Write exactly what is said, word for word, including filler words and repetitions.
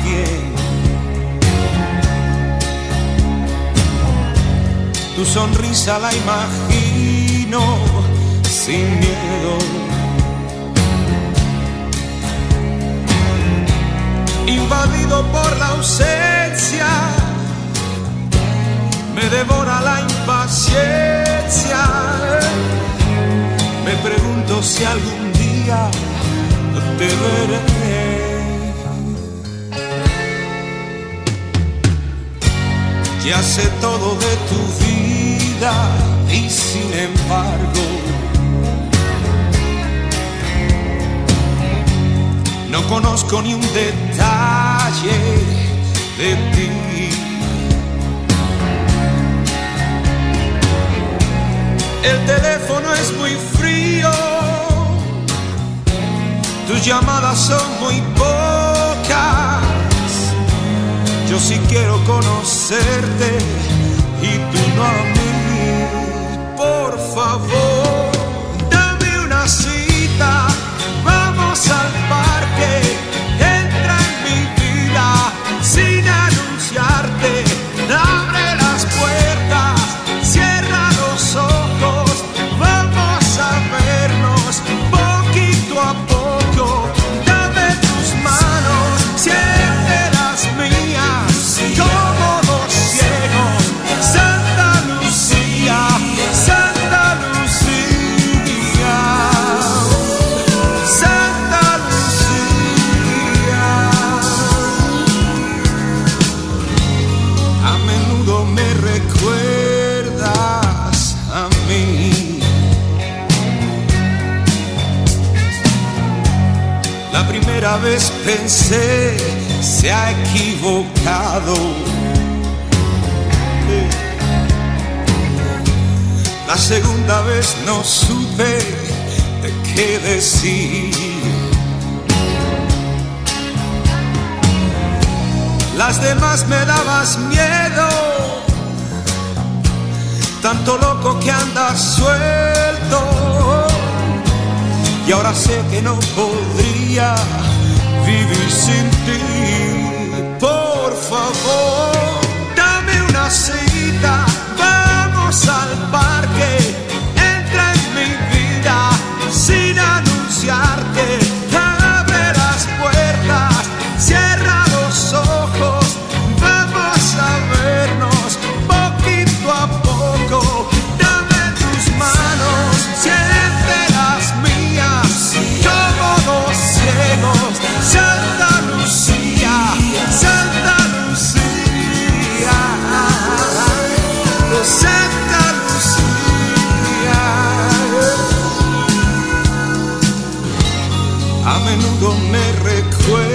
alguien. Tu sonrisa la imagino sin miedo. Invadido por la ausencia, me devora la impaciencia. Me pregunto si algún día te veré. Ya sé todo de tu vida y sin embargo no conozco ni un detalle de ti. El teléfono es muy frío, tus llamadas son muy pocas. Yo sí quiero conocerte y tú no a mí. Por favor, dame una cita, vamos al parque. Entra en mi vida sin anunciarte. Abre las puertas, cierra los ojos. Vamos a vernos poquito a poco. Dame tus manos, siente las mías como dos ciegos. Santa Lucía, Santa Lucía, Santa Lucía. A menudo me recuerdas a mí. La primera vez pensé, se ha equivocado. La segunda vez no supe de qué decir. Las demás me dabas miedo, tanto loco que andas suelto. Y ahora sé que no podría vivir sin ti. Por favor, dame una cita, vamos al parque. Entra en mi vida sin anunciarte. Abre las puertas, cierra los ojos. Vamos a vernos poquito a poco. Dame tus manos, siente las mías como dos ciegos. Santa Lucía, Santa Lucía, Santa Lucía. A menudo me recuerda